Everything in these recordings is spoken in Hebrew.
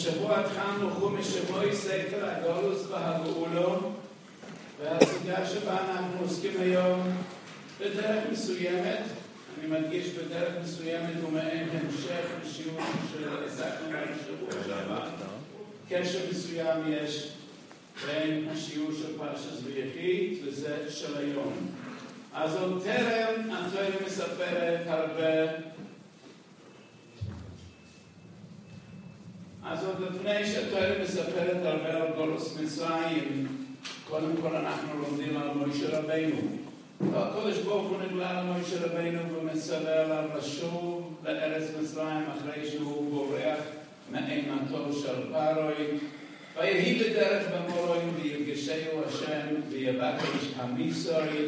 השבוע התחלנו חומש שבועי ספר הגאולוס והגאולו, והסוגיה שבה אנחנו עוסקים היום בדרך מסוימת, אני מדגיש בדרך מסוימת ומעין המשך לשיעור שעסקנו בשבוע שעבר. קשר מסוים יש בין השיעור של פרשת ויחי לזה של היום. אז עוד טרם התורה מספרת הרבה, אז עוד לפני שהתורה מספרת הרבה על גולוס מצרים, קודם כל אנחנו לומדים על משה רבינו. הקדוש ברוך הוא נגלה למשה רבינו ומצווה עליו לשוב לארץ מצרים אחרי שהוא בורח מאימתו של פרעה. ויהי בדרך במוראים ויפגשהו השם ויבקש המצרי,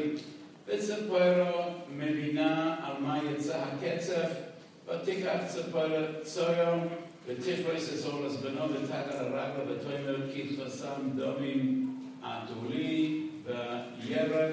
וצפורה מבינה על מה יצא הקצף, ותיקח צפורה ציון ותכבש את אורז בנו ותגע לרגלה ותאמר כי תפסם דמים עטו-לי וירף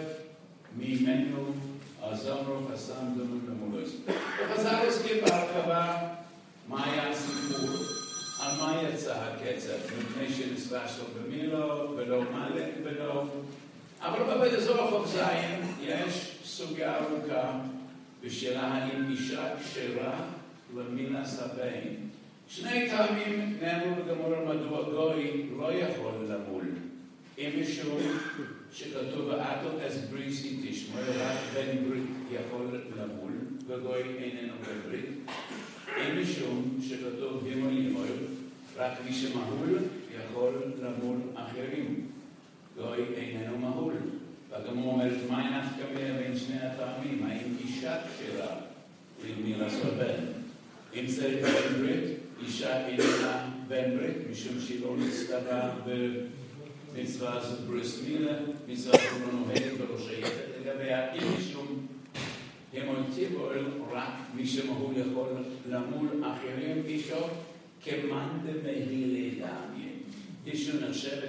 ממנו הזמרו חסם דמים למולוס. וחז"ל עוסקים בהרחבה מה היה הסיפור, על מה יצא הקצף, מפני שנצבע שלו במילו ולא מלא ולא. אבל בבית הזוהר חוב זין יש סוגיה ארוכה בשאלה האם אישה כשרה למילה סבין. שני טעמים נאמרו בגמרא מדוע גוי לא יכול למול. אם משום שכתוב ואתו אס בריסי תשמע, רק בן ברית יכול למול וגוי איננו בן ברית. אם משום שכתוב הימול ימול, רק מי שמהול יכול למול אחרים. גוי איננו מהול. והגמרא אומרת מה נפקא מינה בין שני הטעמים? האם אישה כשרה למילה סבין? אם צריך בן ברית, אישה איננה בן ברית, משום שהיא לא נצטווה במצווה הזאת בריס מילה, מצווה שלא נוהגת ולא שייכת לגביה. אם משום המוטיבול, רק מי שמהול יכול למול אחרים, אישו כמאן דמהילי דמיה. אישו נחשבת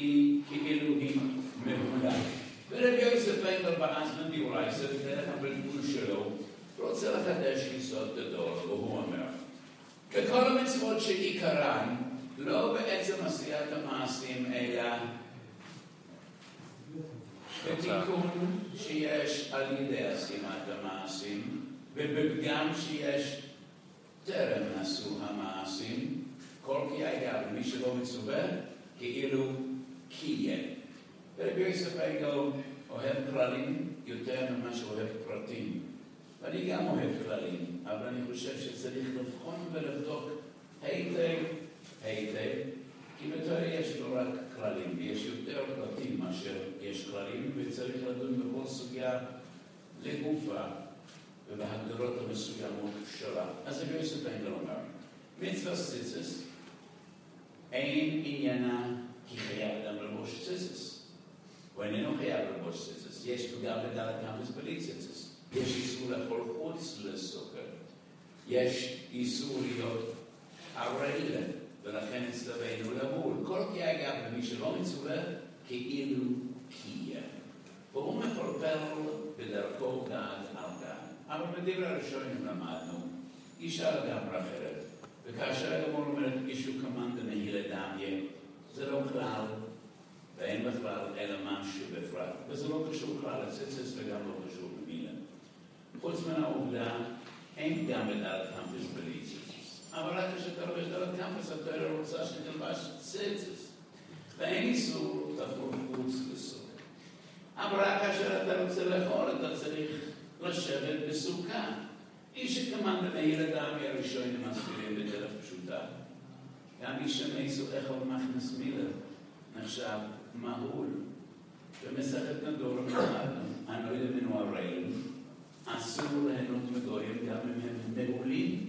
כאילו היא מהולה. ורבי יוסף איינגר באזמן דיורייסה, בדרך הבלבול שלו, רוצה לחדש יסוד גדול, והוא אומר, בכל המצוות שעיקרן, לא בעצם עשיית המעשים, אלא בתיקון שיש על ידי עשיית המעשים, ובפגם שיש טרם נעשו המעשים, כל כי היה, ומי שלא מצווה, כאילו קיים. ורבי יוסף איינגר אוהב כללים יותר ממה שאוהב פרטים. ואני גם אוהב כללים, אבל אני חושב שצריך לבחון ולבדוק היטב, כי בתורה יש לא רק כללים, יש יותר פרטים מאשר יש כללים, וצריך לדון בכל סוגיה לגופה ובהגדרות המסוימות שלה. אז רבי יוסף איינגר אומר, מצווה ציצס אין עניינה כי חייב אדם ללבוש ציצס. הוא איננו חייב ללבוש ציצס, יש גם בדלת נפש בלי ציצס. יש איסור לאכול חוץ לסוכר. יש איסור להיות ערלה, ולכן הצטווינו למול. כל כי אגב, ומי שלא מצווה, כאילו קיים. והוא מפרפר בדרכו גד על גד. אבל בדברי הראשונים למדנו, אישה לגמרי אחרת. וכאשר הגמרא אומרת, אישו כמאן דמהילי דמיה, זה לא כלל, ואין בכלל אלא משהו בפרט. וזה לא קשור כלל לציצס וגם לא קשור במילה. חוץ מן העובדה, אין גם בדלת קמפוס בלי ציצס. אבל רק כשאתה לובש דלת קמפוס, אתה רוצה שתלבש ציצס. ואין איסור לאכול חוץ לסוכר. אבל רק כאשר אתה רוצה לאכול, אתה צריך לשבת בסוכה. איש שכמאן דמהילי דמיה הראשון מסבירים בדרך פשוטה. גם איש שמייסו אכול מכנס מילה נחשב מהול. במסכת נדור למדנו, הנוידה מנו הרעים, אסור ליהנות מגויים גם אם הם מעולים.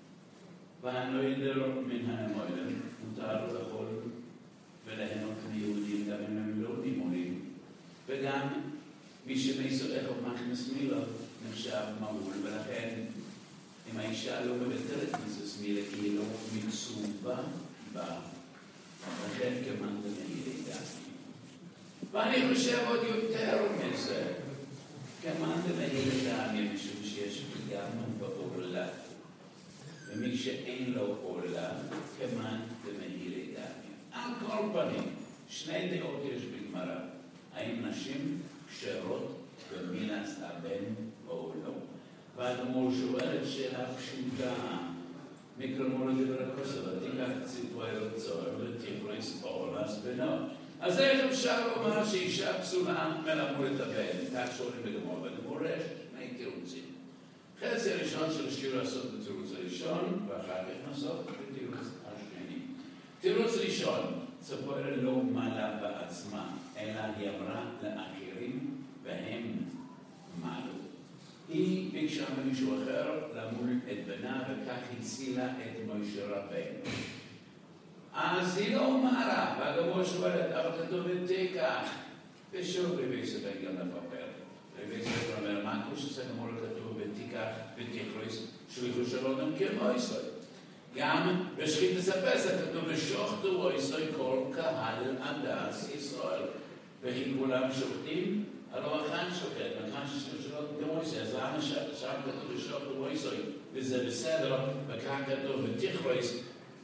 והנוידר מן המוידר מותר לאכול וליהנות מיהודים גם אם הם לא מעולים. וגם מי שמייסו אכול מכנס מילה נחשב מהול, ולכן אם האישה לא מבטלת מכנס מילה כי היא לא מצובה בה, לכן כמאן דמהילי דמיה. ואני חושב עוד יותר מזה, כמאן דמהילי דמיה, משום שיש פגם בעורלה. ומי שאין לו עולה, כמן ומהירי דמיה. על כל פנים, שני דעות יש בגמרא. האם נשים כשרות במילת הבן או לא? והגמור שואלת שאלה פשוטה. מקרמור לדבר הכוסה, ותיקח ציפוי רצור ותכריס אורלס בנו. אז איך אפשר לומר שאישה פסולה מלמוד את הבן? כך שואלים בגמור, בגמור יש שני תירוצים. חצי הראשון של השיר לעשות בתירוץ הראשון, ואחר כך נעשות בתירוץ השני. תירוץ ראשון, ציפורה לא מעלה בעצמה, אלא היא אמרה לאחרים, והם מעלו. היא ביקשה ממישהו אחר למול את בנה, וכך הצילה את משה רבנו. אז היא לא מעלה, והגמור שואלת, אבל כתוב ותיקח. ושוב רבי ספר גם לפפר. רבי ספר אומר, מה כמו שזה גמור כתוב ותיקח ותכריס, שליחו של אדם כמו ישראל. גם בשחיתת הפסח כתוב ושוחטו ישראל כל קהל עדת ישראל. וכי כולם שוחטים, הלא אחד שוחט, מכאן ששלו כמו ישראל. אז למה שם כתוב ושוחטו ישראל, וזה בסדר, וכאן כתוב ותכריס,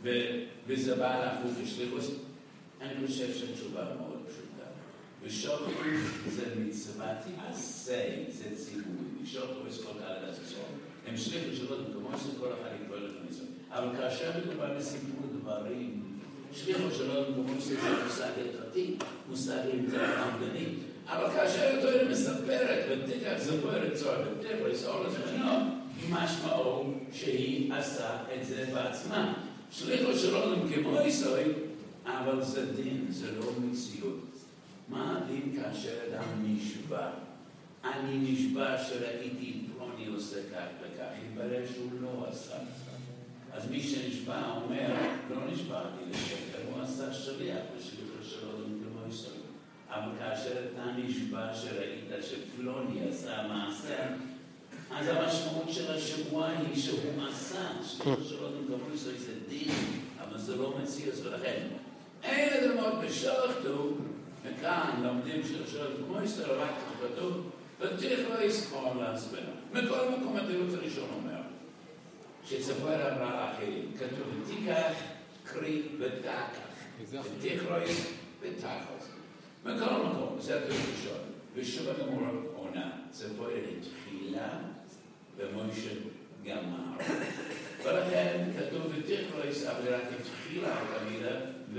וזה בא להפוך לשליחוס. אני חושב שהתשובה מאוד פשוטה. ושוחטו זה מצוות עשה, זה ציווי. ושוחטו יש כל קהל עדת ישראל. הם שליחו שלו, כמו שזה כל אחד יקרוא לכם ישראל. אבל כאשר מדובר בסיפור דברים, שליחו שלו, כמו שזה מושג הלכתי, מושג עמדני. אבל כאשר התורה מספרת, ותיקח זפורת צוהר, ותכריס אורלס בנו, היא משמעו שהיא עשה את זה בעצמה. שליחו שלו כמו ישראל, אבל זה דין, זה לא מציאות. מה הדין כאשר אדם נשבע? אני נשבע שראיתי פלוני עושה כך וכך, יתברר שהוא לא עשה. אז מי שנשבע אומר, לא נשבעתי לשקר, הוא עשה שליח בשליחו שלו כמו ישראל. אבל כאשר אתה נשבע שראית שפלוני עשה מעשה, אז המשמעות של השבוע היא שהוא עשה, שליחו שלו כמו ישראל זה דין, אבל זה לא מציאות, ולכן אין אדמות בשוחטו, וכאן לומדים שלשאול כמו ישראל רק כתוב, ותכריס אורלס בנו. מכל מקום התירוץ הראשון אומר, שציפורה אמרה לאחרים, כתוב ותיקח, קרי ותקח, ותכריס ותחוס. מכל מקום, זה התירוץ הראשון. ושוב הגמור עונה, ציפורה התחילה ומשה גמר. ולכן כתוב ותכריס, אבל רק התחילה את המילה,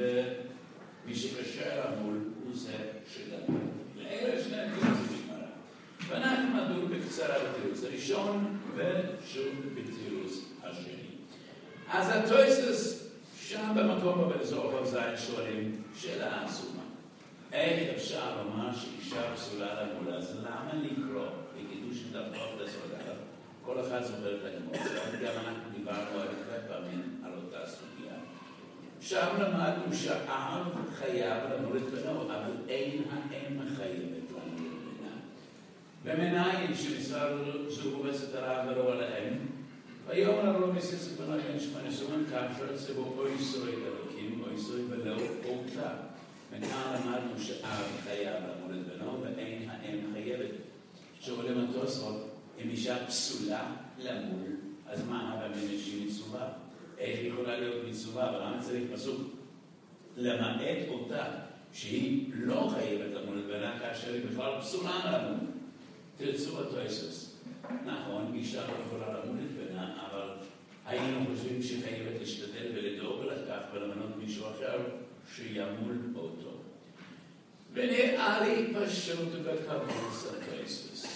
ומי שקשר המול הוא זה שגמר. לאלה שני התירוצים בגמרא. ואנחנו נדון בקצרה בתירוץ הראשון, ושוב בתירוץ השני. אז התוספות שם במקום באזור זין שואלים שאלה עצומה. איך אפשר לומר שאישה פסולה למולה? אז למה לקרוא בקידוש דרכות לסעודה? כל אחד זוכר את הגמור. גם אנחנו דיברנו הרבה פעמים על אותה סוגיה. שם למדנו שהאב חייב למול את בנו, אבל אין האם מחייבת למול את בנה. במנהים שמצווה זו גובסת הרב ולא עליהם, ויום הרוב מסיסת בנו בן 18 כאשר צבו או איסוי אלוקים או איסוי ולא אותה. מכאן למדנו שאב חייב למול את בנו ואין האם חייבת. שואלים התוספות, אם אישה פסולה למול, אז מה הבא מנשים מצווה? איך יכולה להיות מצווה, ולמה צריך פסוק? למעט אותה, שהיא לא חייבת למול את בנה, כאשר היא בכלל פסולה למול. תרצו בתוספות. נכון, אישה לא יכולה למול את בנה, אבל היינו חושבים שהיא חייבת להשתדל ולדאוג לכך ולמנות מישהו אחר שימול אותו. ונראה לי פשוט ובקבוס התוספות.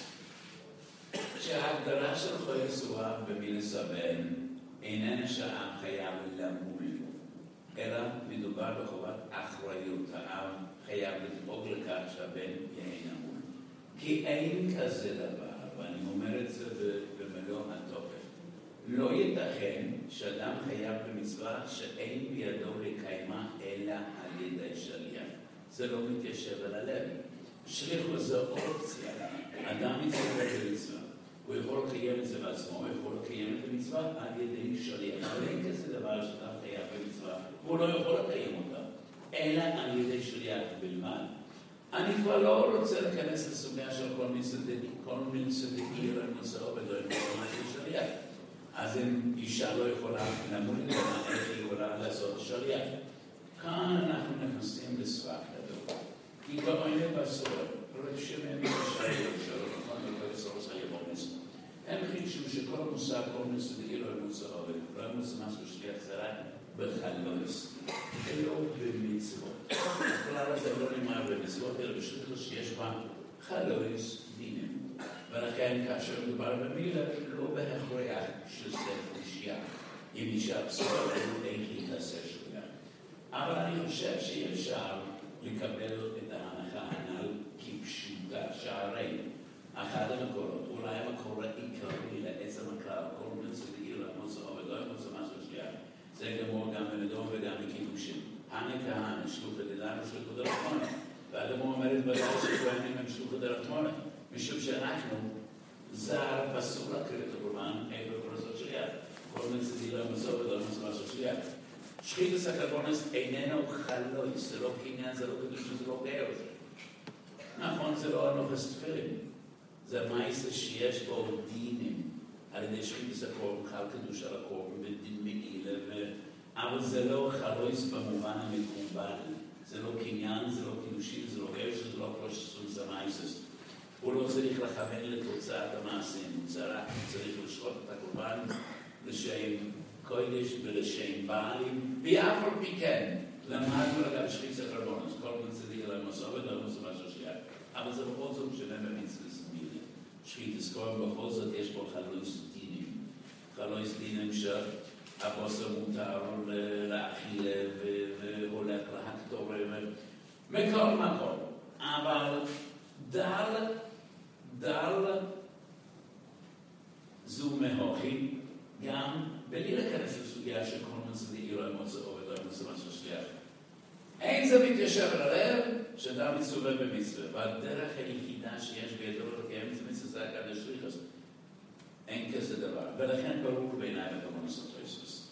שההגדרה של חוי סוהר במילס הבן איננה שהאב חייב למול, אלא מדובר בחובת אחריות. האב חייב לדאוג לכך שהבן יהיה נמול. כי אין כזה דבר, ואני אומר את זה במלוא התוקף. לא ייתכן שאדם חייב במצווה שאין בידו לקיימה אלא על ידי שליח. זה לא מתיישב על הלב. שליחו זו אופציה. אדם מצווה במצווה. הוא יכול לקיים את זה בעצמו, הוא יכול לקיים את המצווה על ידי שליח. אבל אין כזה דבר שאתה חייב במצווה, והוא לא יכול לקיים אותה, אלא על ידי שליח בלבד. אני כבר לא רוצה להיכנס לסוגיה של כל מיני צדדים, על נושאו בדברים של שליח. אז אם אישה לא יכולה למול למה, איך היא יכולה לעשות שליח? כאן אנחנו נכנסים לסבך גדול. כי בעונה בסוד, רשמים ישרים שלו, נכון, ובסורס היבונס, הם חידשו שכל המושג אונס ואילו המוצא עובד, לא המוצא משהו שליח זה רק בחלוס, ולא במצוות. הכלל הזה לא נאמר במצוות, אלא בשביל שיש בה חלוס דינים. ולכן כאשר מדובר במילה, לא בהכרח שזה אישה. אם אישה פסולה, איך היא תעשה שליח. אבל אני חושב שאי אפשר לקבל את ההנחה הנ"ל כפשוטה, שהרי אחד המקורות, אולי המקור העיקרי לעצם הכלל, כל מצווי למוצא עובד, לא למוצא משהו שליח. זה גמור גם בנדון וגם בקידושים. הנקה, שלוחת ידיים ושלוחת דרך מונה. והגמור אומרת בדרך שכהנים הם שלוחת דרך מונה. משום שאנחנו, זה פסול להקריא את הקורבן, אין בפרסות שליח. כל מצווי למוצא עובד, לא למוצא משהו שליח. שחיתוס הקרבונס איננו חלויס, זה לא קניין, זה לא קדוש, זה לא גאו. נכון, זה לא הנוחס תפילין. זה מעשה שיש בו דינים. על ידי שחיתוס הקורבן, חל קדוש על הקורבן, ודין מעילה, אבל זה לא חלויס במובן המקובל. זה לא קניין, זה לא קדושי, זה לא גאו, זה לא פרושסון, זה מעשה. הוא לא צריך לכוון לתוצאת המעשים, הוא צריך לשחוט את הקורבן לשם קודש ולשם בעלים, ואף על פי כן, למדנו לגבי שחיתוס הקרבונס, כל מצווי למסורת, לא למוצא משהו שליח. אבל זה בכל זאת משנה במצוות מילה. שחיתוס קורבן בכל זאת יש בו חלויס דינים. חלויס דינים שהבוסר מותר להאכיל והולך להקטור מכל מקום. אבל דל זו מהוכי גם בלי להיכנס לסוגיה של כל מצווי לא למוצא עובד, לא למוצא משהו שליח. אין זה מתיישב על הלב שאדם מצווה במצווה, והדרך היחידה שיש בידו לקיים את המצווה זה הקדש שליחוס. אין כזה דבר, ולכן ברור בעיניי בתמונוס התריסוס.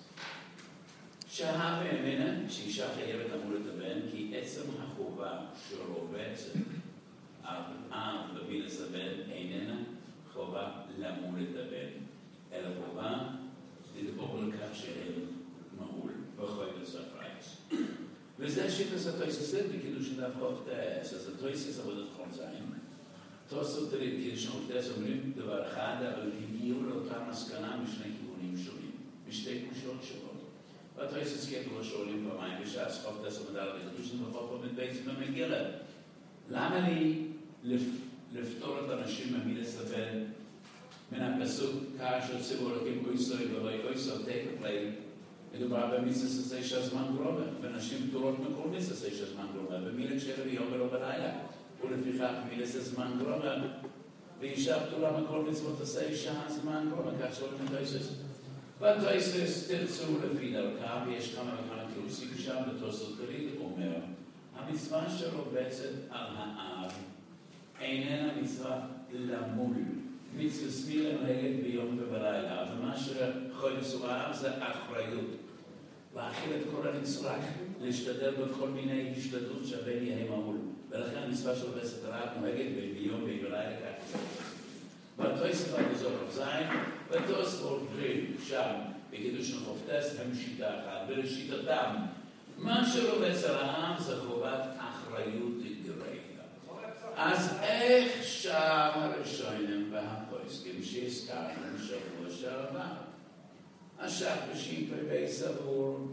שההווה ממנה שאישה חייבת למול את הבן, כי עצם החובה שרובצת על אב במילס הבן איננה חובה למול את הבן, אלא חובה לדבור לכך שהם מעול בחוי וספרייס. וזה שיטוס התויסס בקידוש דף חופטס, אז התויסס עבודת חולציים. תוספות קידוש חופטס אומרים דבר אחד, אבל הגיעו לאותה מסקנה משני כיוונים שונים, משתי קושות שונות. והתויסס כתבו שואלים פעמיים בשעס חופטס המדל בקידוש וחופו מתבייצים במגילה. למה לי לפתור את אנשים ממילס הבן מן הפסוק כאשר ציבור הקים אויסוי ולא אויסוי תקפלי מדובר במצווה זה שהזמן גרובה, ונשים פטורות מכל מצווה זה שהזמן גרובה, ומילה כשאלה ביום ולא בלילה, ולפיכך מילה זה זמן גרובה, ואישה פטורה מכל מצוות זה שהזמן גרובה, כך שאלה מתויסס. והתויסס תרצו לפי דרכה, ויש כמה וכמה תירוסים שם, ותוספות כלית אומר, המצווה שרובצת על האב איננה מצווה למול. מצווה סמילה נהגת ביום ובלילה, ומה שחודש האב זה אחריות. להאכיל את כל הנצרך, להשתדל בכל מיני השתדלות שהבן יהיה מעול. ולכן המצווה של רובצת על האב נהגת ביום ובלילה כך. והתויסף הגזור זין, והתוספות אומרים שם, בקידוש חופטס הם שיטה אחת, ולשיטתם, מה שרובץ על האב זה חובת אחריות גרידא. אז איך שם הראשונים והפויסקים שהזכרנו שבוע שעבר? השח בשיפי סבור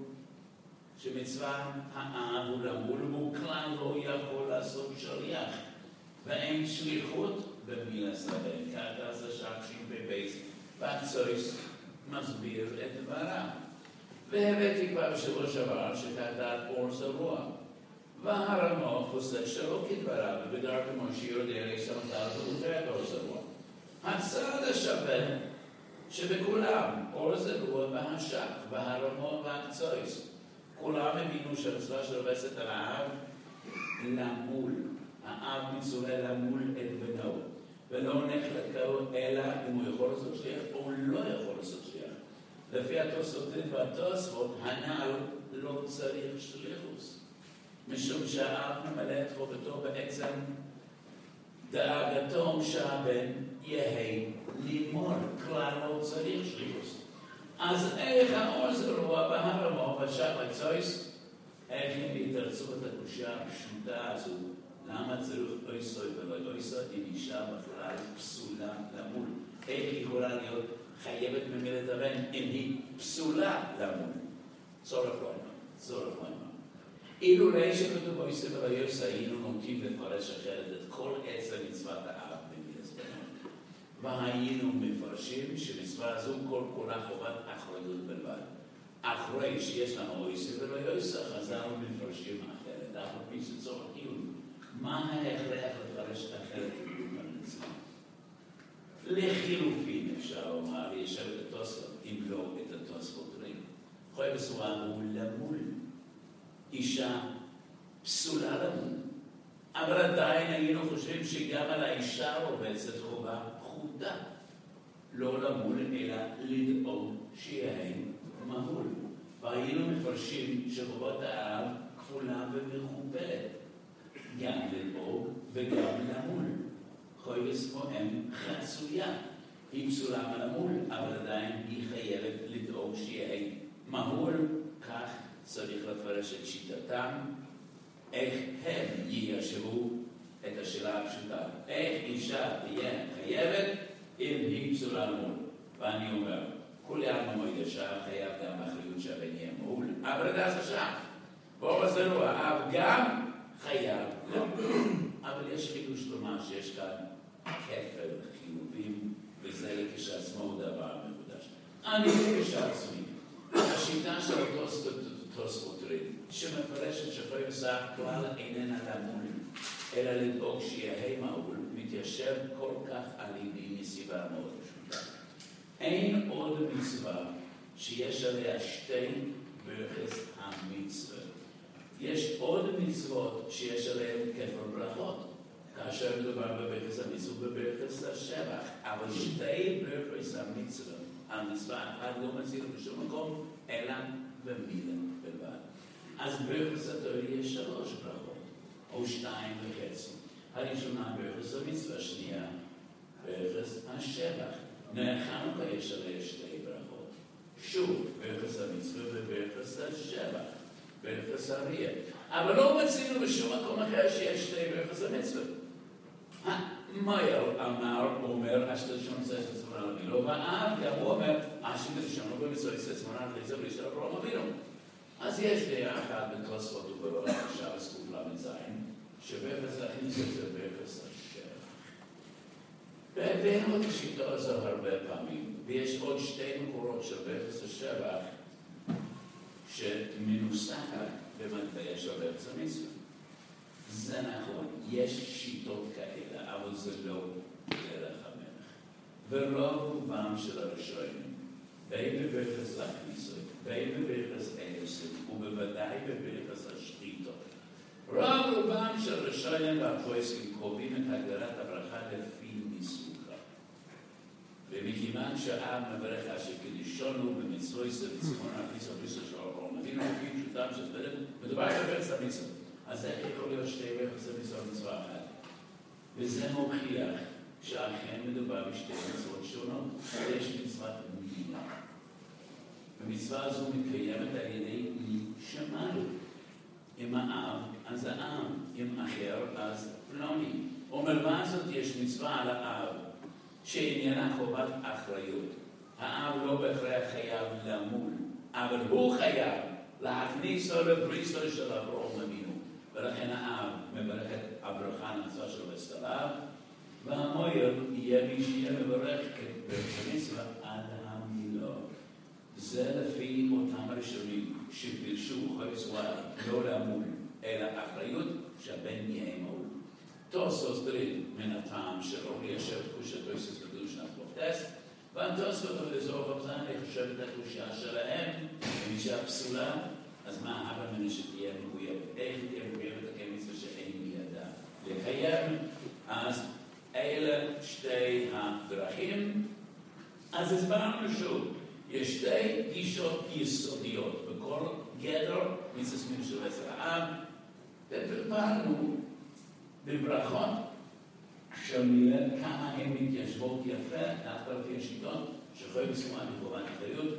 שמצווה האב הוא למול והוא כלל לא יכול לעשות שליח ואין שליחות במילה סבן. ככה זה השח בשיפי והצויס מסביר את דבריו. והבאתי כבר שבוע שעבר שכתת אור זרוע. והרמ"א חושב שלא כדבריו, ובדרך כמו שיודע להסתמכת ולוקח אור זרוע. הצד השווה שבכולם אור זרוע והשח, והרמ"א והצויס. כולם הבינו שהמצווה שרובצת על האב למול. האב מצווה למול את בנו, ולא נחלקו אלא אם הוא יכול לעשות שליח או לא יכול לעשות שליח. לפי התוספות והתוספות, הנ"ל לא צריך שליחוס. משום שהאב ממלא את חובתו בעצם דאגתו שהבן יהי לימוד, כלל לא צריך שליחוס. אז איך העוז רוע בהרמו בשבצויס, איך הם יתרצו את הקושייה הפשוטה הזו, למה צריך אויסוי ולא אויסוי אם אישה בכלל פסולה למול? איך היא יכולה להיות חייבת ממילת הבן אם היא פסולה למול? צורך לא אימה. אילו ראי שכתוב אויסוי ולא אויסוי, היינו נוטים לפרש אחרת את כל עצם מצוות האב במילת בנות. והיינו מפרשים שמצווה הזו כל כולה חובת אחריות בלבד. אחרי שיש לנו אויסוי ולא אויסוי, חזרנו מפרשים אחרת. אף על פי שצורך עיון. מה ההכרח לפרש אחרת בגוף הנצחה? לחילופין אפשר לומר, ישב את התוספות, אם לא את התוספות רים. חוי בסורה הוא למול. אישה פסולה למול. אבל עדיין היינו חושבים שגם על האישה רובצת חובה פחותה. לא למול, אלא לדאוג שיהיה מהול. והיינו מפרשים שחובת האב כפולה ומכופלת. גם לדאוג וגם למול. חויבס או אם חצויה. היא פסולה מלמול, אבל עדיין היא חייבת לדאוג שיהיה מהול. כך צריך לפרש את שיטתם. איך הם יישבו את השאלה הפשוטה. איך אישה תהיה חייבת אם היא פסולה למול. ואני אומר, כולי עלמא מועד ישר חייב גם באחריות שהבן יהיה מהול. אבל עד אז השעה. בואו עזרו, האב גם חייב. אבל יש חידוש לומר שיש כאן כפל חיובים, וזה כשעצמו הוא דבר מקודש. אני כשעצמי. השיטה של התוספות רים, שמפרשת שחוי וסף כלל איננה למול, אלא לדאוג שיהיה מהול, מתיישב כל כך על ליבי מסיבה מאוד פשוטה. אין עוד מצווה שיש עליה שתי ברכס המצווה. יש עוד מצוות שיש עליהן כפל ברכות, כאשר מדובר בברכס המצווה ובברכס השבח, אבל שתי ברכס המצווה, המצווה אחת לא מצילה בשום מקום, אלא במילה בלבד. אז ברכס התורה יש 3 ברכות, או 2.5. הראשונה ברכס המצווה, השנייה ברכס השבח. נר חנוכה יש עליה 2 ברכות. שוב, ברכס המצווה וברכס השבח. ברכס האריה. אבל לא מצינו בשום מקום אחר שיש 2 ברכס המצווה. מאיר אומר, אשת ראשון זה עצמונה למינו, והאב גם הוא אומר, אשת ראשון הוא במצווה עצמונה לחיצה בלי של אברהם אבינו. אז יש דעה אחת בתוספות ובברך השבס קל"ז, שברכס הכניסה זה ברכס השבח. והבאנו את השיטה הזו הרבה פעמים, ויש עוד 2 מקורות של ברכס השבח, שמנוסחת במטבע של ברכס המצווה. זה נכון, יש שיטות כאלה, אבל זה לא דרך המלך. ורוב רובם של הראשונים, בין בברכס הכניסות, בין בברכס האלסים, ובוודאי בברכס השחיתות. רוב רובם של הראשונים והפרויסקים קובעים את הגדרת הברכה לפי ניסוחה. ומכיוון שהאב מברך אשר קדישונו במצוות ובצפון הכניסה בריסה של אברהם אבינו, לפי פשוטם של דברים, מדובר בברכס המצווה. אז איך יכול להיות 2 ברכס המצווה ומצווה אחת? וזה מוכיח שאכן מדובר ב2 מצוות שונות. יש מצוות מילה. המצווה הזו מתקיימת על ידי מי שמענו. אם האב, אז האב. אם אחר, אז פלוני. ומלבד זאת יש מצווה על האב, שעניינה חובת אחריות. האב לא בהכרח חייב למול, אבל הוא חייב להכניס לו לבריסו של אברהם אבינו. ולכן האב מברך את הברכה הנצחה של בסתיו, והמויר יהיה מי שיהיה מברך במצווה עד המילות. זה לפי אותם הראשונים שפרשו חויסואל לא למול, אלא אחריות שהבן יהיה מהול. תוספות דרין מן הטעם שלא ליישב תחושתו יסס בדושנת מופתס, והתוספות ולזור בבזן לחשב את התחושה שלהם, ומשעה פסולה, אז מה אבא מנה שתהיה מחויבת? איך תהיה מחויבת לקיים מצווה שאין בידה לקיים? אז אלה 2 הדרכים. אז הסברנו שוב, יש 2 גישות יסודיות בכל גדר מצווה של עשר האב, ופרפרנו בברכות של מילה כמה הן מתיישבות יפה, דווקא לפי השיטות שחוי בסומה בחובת אחריות,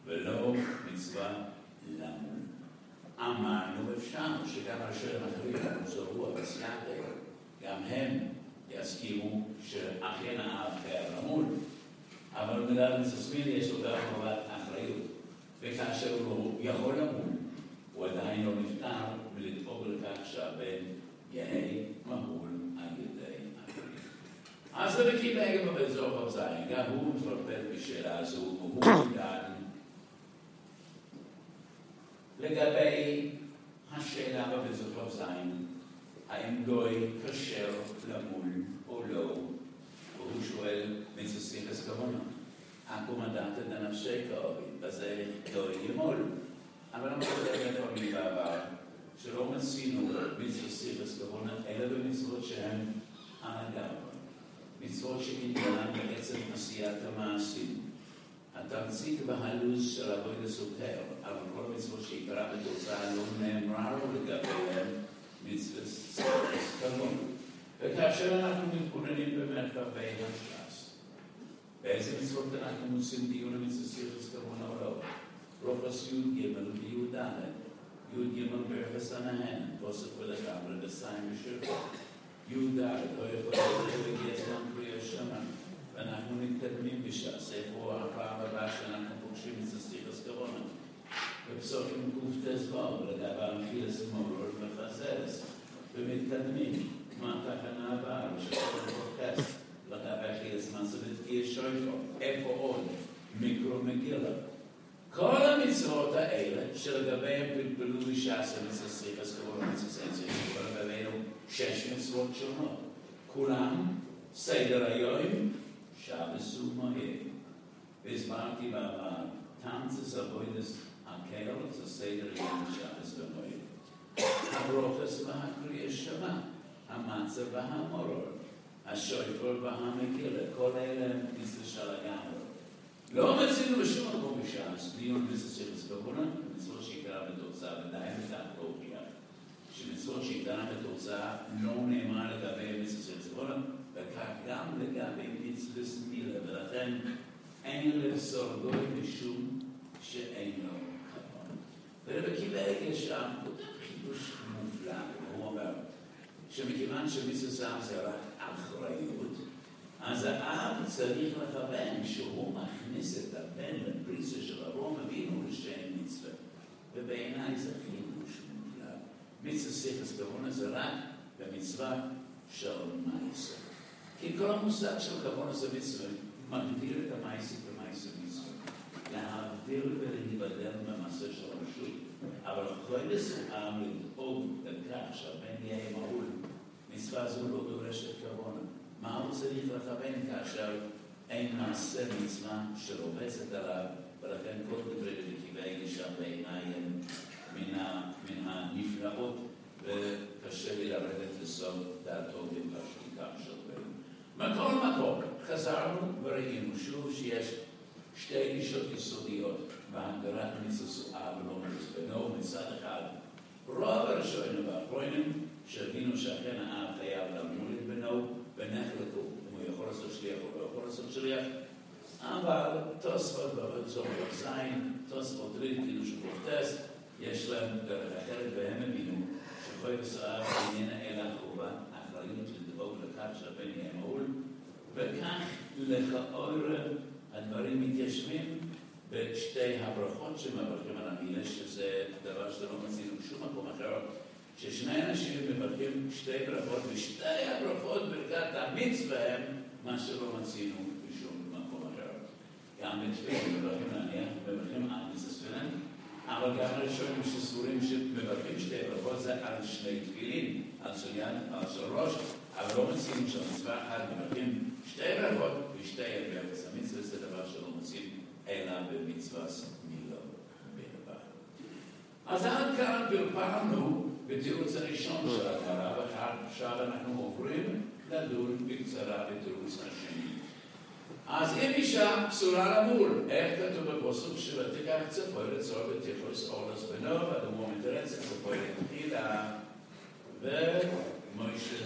ולא מצווה למול. אמרנו אפשר שגם אשר אחרים זרוע בסייעתא, גם הם יסכימו שאכן האב חייב למול, אבל בגלל מצווה יש לו גם חובת אחריות, וכאשר הוא יכול למול, הוא עדיין לא נפטר ולדאוג לכך שהבן יהיה מהול על ידי אחרים. אז רבי עקיבא איגר בזוהר כ"ז, גם הוא מפרפר בשאלה הזו, והוא דן לגבי השאלה בזוהר כ"ז, האם גוי כשר למול או לא, והוא שואל מצוסיכס כוונה. אקומדתא דנפשי כאובי, בזה גוי ימול. אבל אני מדבר לפעמים בעבר, שלא מצינו מצוסיכס כוונה, אלא במצוות שהן על הגב. מצוות שעניינן בעצם עשיית המעשים. התמצית בהלו"ז של עבודת סותר, אבל כל המצוות שעיקרה בתוצאה לא נאמרה לו לגביהם מצוות כוונה. וכאשר אנחנו מתבוננים באמת כלפי הש"ס, באיזה מצוות אנחנו עושים דיון במצוות כוונה או לא? פרופס י"ג וי"ד, י"ג ברכס הנהן, תוסף ולגמרי בסיים ושרפו. י"ד, לא יכול להיות להגיע זמן קריאה שמה, ואנחנו מתקדמים בש"ס, איפה הפעם הבאה שאנחנו פוגשים מצוות כוונה. בפסוקים קט"ו, לגבי אנכילס מורור וחזרס, ומתקדמים. מה התחנה הבאה? ושכל פרוקס, לגבי אנכילס מסורת תהיה שויפו, איפה עוד? מיקרו מגילה. כל המצוות האלה, שלגביהם פלפלו בש"ס ומצוות כוונה מצוות לגבינו 6 מצוות שונות. כולם סדר היום, שבס ומועד. והסברתי בעבר, תמצית עבודת הקהל זה סדר יום שבס ומועד. הברוכס והקריאה שמה, המצה והמורור, השויפור והמגילה, כל אלה מצוות של הגמרא. לא מצינו בשום מקום בש"ס, דיון מצוות כוונה, מצוות שעיקרה בתוצאה, ודאי מתחתיה, שמצוות שעיקרה בתוצאה לא נאמר לגבי מצוות כוונה, וכך גם לגבי מצוות מילה, ולכן אין לפסול גוי בשום שאינו כוונה. ורבי עקיבא איגר שם כותב חידוש מופלא, והוא אומר שמכיוון שמצוות זה רק אחריות, אז האב צריך לכוון שהוא מכניס את הבן לפריסה של אברהם אבינו לשם מצווה. ובעיניי זה חידוש מופלא. מצוות כוונה זה רק במצווה של מעשה. כי כל המושג של כוונה זה מצווה, מגדיר את המעשה כמעשה מצווה. להבדיל ולהיבדל במעשה של הרשות. אבל חייב האב לדאוג לכך שהבן יהיה מהול. מצווה זו לא דורשת כוונה. מה הוא צריך לכוון כאשר אין מעשה מצווה שרובצת עליו, ולכן כל דברי רבי עקיבא איגר שם בעיניי הם מן הנפלאות, וקשה לי לרדת לסוף דעתו בפשטותם של דברים. מכל מקום, חזרנו וראינו שוב שיש שתי גישות יסודיות בהגדרת מצוות אב ולא מצוות בנו. מצד אחד, רוב הראשונים והאחרונים שהבינו שאכן האב חייב למול את בנו, ונחלקו, אם הוא יכול לעשות שליח או לא יכול לעשות שליח. אבל תוספות בזוהר כ"ז, תוספות ריד, כאילו שפורטס, יש להם דרך אחרת, והם הבינו שחייב האב איננה אלא חובה, אחריות לדאוג לכך שהבן יהיה מהול, וכך לכאורה הדברים מתיישבים בשתי הברכות שמברכים על המילה, שזה דבר שלא מצינו בשום מקום אחר, ששני אנשים מברכים שתי ברכות, ושתי הברכות ברכת המצווה הם מה שלא מצינו בשום מקום אחר. גם בתפילין מברכים להניח, מברכים על מצוות, אבל גם הראשונים שסבורים שמברכים שתי ברכות זה על שני תפילין, על של יד, על של ראש, אבל לא מצינו שהמצווה אחת מברכים שתי ברכות ושתי ברכות. המצווה זה דבר שלא מצינו אלא במצוות מילה בלבד. אז עד כאן פרפרנו בתירוץ הראשון של הגמרא, ועכשיו אנחנו עוברים לדון בקצרה בתירוץ השני. אז אם אישה פסולה למול, איך כתוב בפסוק ותיקח צפורת צור ותכלס אורלס בנו, ואדומו מתרץ צפורת תחילה, ומוישה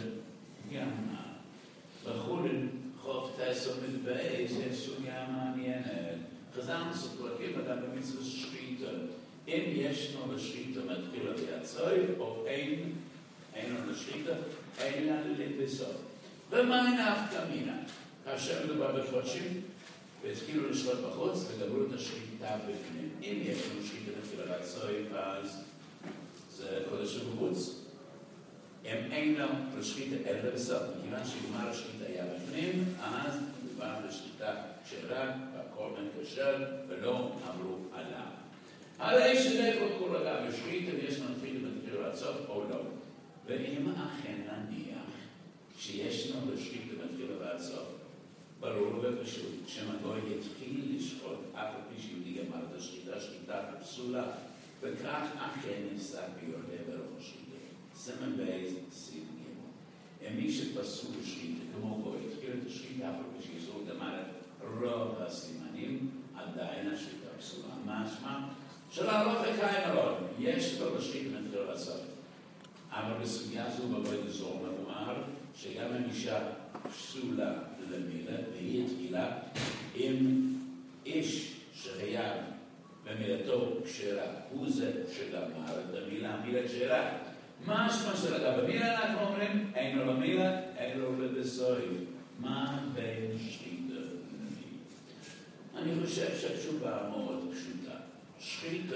גמנה. בחולין חוף תעשו מתבאס, יש סוגיה מעניינת. חזרנו סופרקים אדם במצווה שחיתה. אם ישנו לשחיתה מתחילה ויעצוי, או אין לו לשחיתה, אין לה לבסוף. ומה נפקא מינה? כאשר מדובר בחודשים, והתחילו לשחוט בחוץ וגמרו את השחיטה בפנים. אם יש לנו שחיטה מתחילה ויעצוי, אז זה קודש בחוץ. אם אין לו לשחיטה אלא בסוף, מכיוון שגמר השחיטה היה בפנים, אז מדובר לשחיטה כשרה, והקורבן כשר, ולא אמרו עליו. הרי שזה כל רגע בשחיטה, ויש לנו מתחילה לעצות או לא. ואם אכן נניח שיש לנו לשחיטה מתחילה לעצות, ברור ופשוט, שמגוי יתחיל לשחוט, אף על פי שיהודי גמר את השחיטה, שחיטה פסולה, וכך אכן נפסק ביורדי ברוך השחיטה. סמן בייז סיב גימל. מי שפסול לשחיטה, כמו גוי, התחיל את השחיטה, אף על פי שיזור גמר את רוב הסימנים, עדיין השחיטה פסולה. משמע, שלא חיקה מאוד, יש לו לשחיטה מתחילה לעשות. אבל בסוגיה זו בגוי דזור מבואר, שגם אישה פסולה למילה, והיא התחילה עם איש שחייב במילתו כשרה, הוא זה שגמר את המילה כשרה. משמע שלגב במילה אנחנו אומרים, אין לו למילה, אין לו לבסויב. מה בין שחיטה למילה? אני חושב שהתשובה מאוד פשוטה. שחיטה,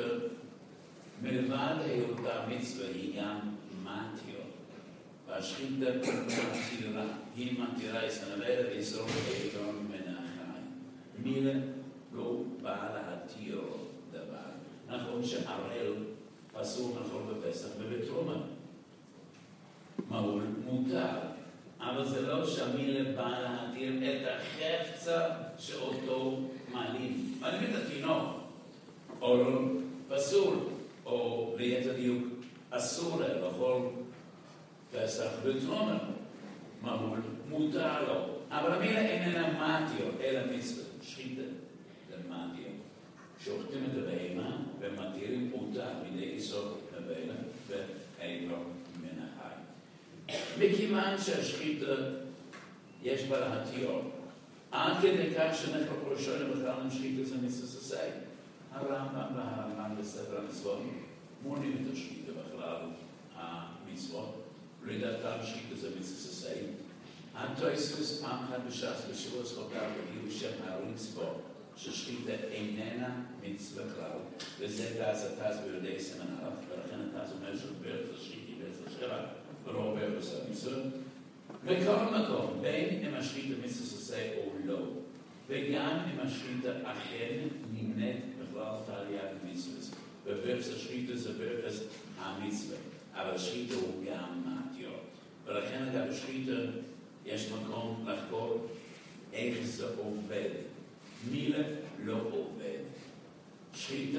מלבד היותה מצווה, היא גם מתירה. והשחיטה היא מתירה יסנבלה וישרור איתון מן החיים. מילה לא באה להתיר דבר. אנחנו אומרים שערל פסול לאכול בפסח ובתרומה. מהול מותר. אבל זה לא שהמילה באה להתיר את החפצה שאותו מעלים. מעלים את התינוק. או פסול, או ליתר דיוק אסור לאכול פסח בתרומה. מהול מותר לו. אבל המילה איננה מתיר, אלא מצווה. שחיטה למתיר. שוחטים את הבהמה ומתירים אותה מידי איסור הבהמה ואין לו מן החי. מכיוון שהשחיטה יש בה להתיר, עד כדי כך שאנחנו פרושונים בכלל עם שחיטה זה מצווה ססי. הרמב"ם בספר המצוות מונים את השחיטה בכלל המצוות. לדעתם שחיטה זה מצווה ססי. התוספות פעם אחת בש"ס בשבוע זכותיו הגיעו שם הריצפו ששחיטה איננה מצווה כלל, וזה תעש בידי סימן א', ולכן התעש אומר שבארץ השחיטה בארץ השבע, ולא בארץ המצווה. בכל מקום, בין אם השחיטה מצווה ססי או לא, וגם אם השחיטה אכן נמנית בכלל תעליית מצווה, ובארץ השחיטה זה בארץ המצווה, אבל השחיטה הוא גם מתיר. ולכן אגב השחיטה יש מקום לחקור איך זה עובד. מילה לא עובד. שחיטה,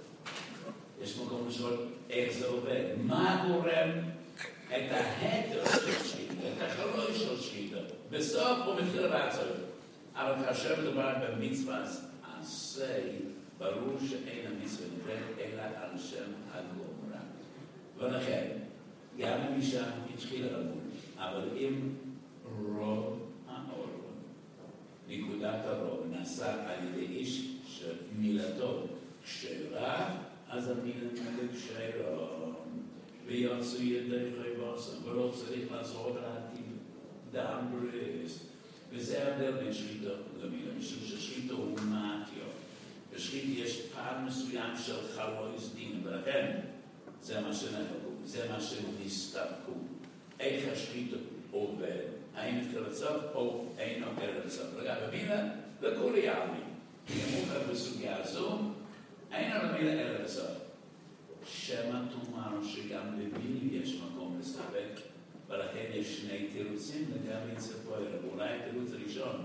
יש מקום לשאול איך זה עובד. מה גורם את ההתר של שחיטה, את החלוי של שחיטה? בסוף הוא מתחיל לעצור. אבל כאשר מדובר במצווה, עשה, ברור שאין המצווה נקראת, אלא על שם הגומרה. ולכן, גם אם אישה התחילה למות, אבל אם רוב האור, נקודת הרוב, נעשה על ידי איש שמילתו כשרה, אז המילה כשרה, ויוצאו ידי חייבוסם, ולא צריך לעזור להטיב דם בריס. וזה ההבדל בין שחיטה למילה, משום ששחיטה הוא מתיר. בשחיטה יש פעם מסוים של חלויס דין, ולכן זה מה שנפגעו, זה מה שנסתפקו. איך השחיטה עובד? האם התחיל לצוף או אינו התחיל לצוף? רגע, במילה, לכולי יעמי. ימוכר בסוגיה הזו, אין על המילה אלא לצוף. שמא תאמר שגם במילה יש מקום לסתפק, ולכן יש שני תירוצים לגבי ציפוירה. אולי התירוץ הראשון,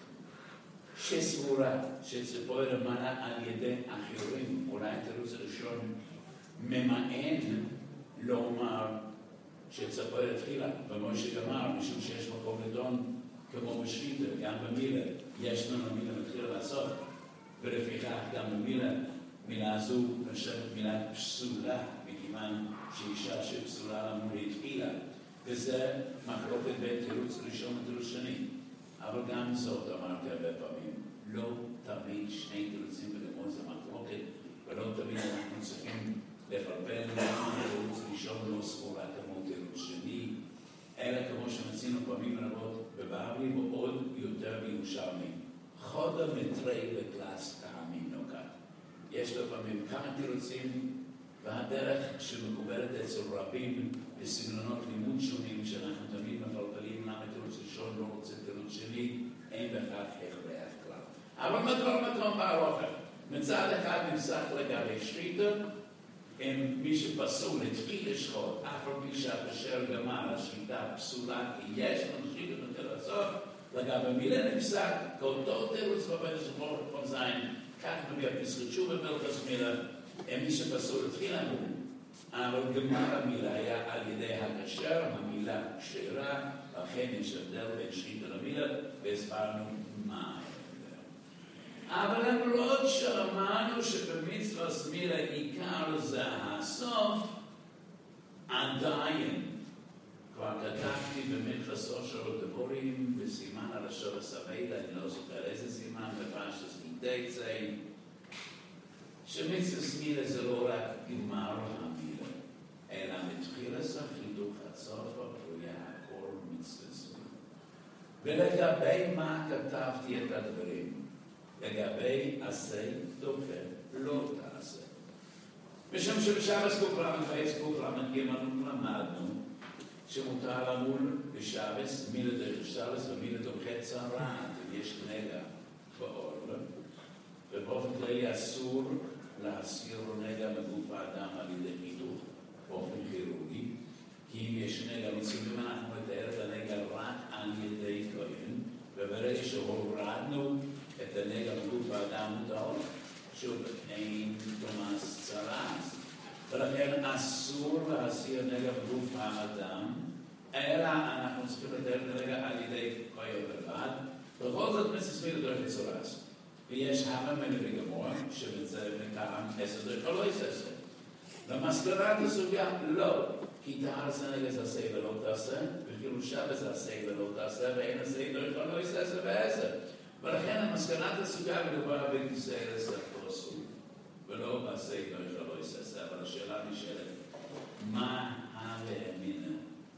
שסבורה שציפוירה מנע על ידי אחרים, אולי התירוץ הראשון ממאן לומר שציפוירה התחילה, ומשה גמר, משום שיש מקום לדון כמו בשחיטה, גם במילה, יש לנו מילה מתחילה לעשות, ולפיכך גם במילה, מילה זו נחשבת מילה פסולה, מכיוון שאישה שפסולה לנו להתחילה, וזה מחלוקת בין תירוץ ראשון ותירוץ שני. אבל גם זאת אמרתי הרבה פעמים, לא תמיד שני תירוצים ולמוד זה מחלוקת, ולא תמיד אנחנו צריכים לפלפל למה תירוץ ראשון לא סבורה כמו תירוץ שני, אלא כמו שמצינו פעמים רבות בבבלי ועוד יותר בירושלמי. חודה מטרי וקלאס טעמים נוקט. יש לפעמים כמה תירוצים, והדרך שמקובלת אצל רבים בסגנונות לימוד שונים, שאנחנו תמיד מפלפלים למה תירוץ ראשון לא רוצה תירוץ שני, אין בכך הכרח כלל. אבל מטרום בארוחה. מצד אחד נפסק לגבי שחיטה, עם מי שפסול לתחיל לשחוט, אף על פי שהקשר גמר, השחיטה פסולה, כי יש לנו שחיטה נותן לסוף, לגבי מילה נפסק, כאותו תירוץ בבית השחור פונזיים, כך מביא הפסקות שוב במלכס מילה, הם מי שפסול לתחיל אמרו, אבל גמר המילה היה על ידי הקשר, המילה כשרה, לכן יש הבדל בין שחיטה למילה, והסברנו מה ההבדל. אבל למרות שאמרנו שבמצוות מילה עיקר זה הסוף, עדיין כבר כתבתי במכלס אושר דבורים בסימן על השור הסבאית, אני לא זוכר איזה סימן, בפרשת נידי ציין, שמצוות מילה זה לא רק גמר המילה, אלא מתחילת החידוך הסוף הפרויה הכל מצוות מילה. ולגבי מה כתבתי את הדברים? לגבי עשה דוחה, לא תעשה. משום שבשבס קופלם למדנו שמותר למול בשבס מילה דרך שבס ומילה דוחה צרעת, יש נגע בעול, ובאופן כללי אסור להסיר נגע בגוף האדם על ידי חיתוך, באופן כירורגי, כי אם יש נגע מצווים אנחנו מתאר את הנגע רק על ידי כהן, וברגע שהורדנו את הנגע בגוף האדם מותר, שוב, אין תומס צרעת. ולכן אסור להסיר נגע בגוף האדם, אלא אנחנו צריכים לתאר את הנגע על ידי כהן בלבד, בכל זאת מססמיר דרך צרעת. ויש הרבה מני וגמור, שבזה מכאן 10 דרך לא יססר. למסקנת הסוגיה, לא. כי תעשה נגע זה עשה ולא תעשה, וגירושה בזה עשה ולא תעשה, ואין עשה דרך לא יססר ב10. ולכן המסקנת הסוגיה מדובר בכיסא לספר סוג, ולא בעשה דרך לא יססר. אבל השאלה נשאלת, מה האמינה?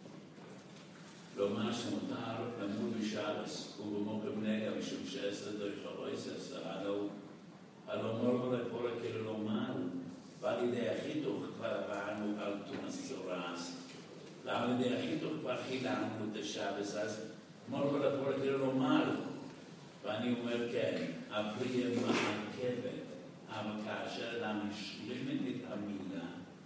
לומר שמותר למוד בשבס ובמוקם נגע משום שעשר דרך לא יססר, הלא מור ולפורק כאילו לומר, ועל ידי החיתוך כבר עברנו על תומס צורס, ועל ידי החיתוך כבר חילנו את השבס, אז מור ולפורק כאילו לומר, ואני אומר כן, הפרייה מעכבת, אבל כאשר אדם השלימת את המילה,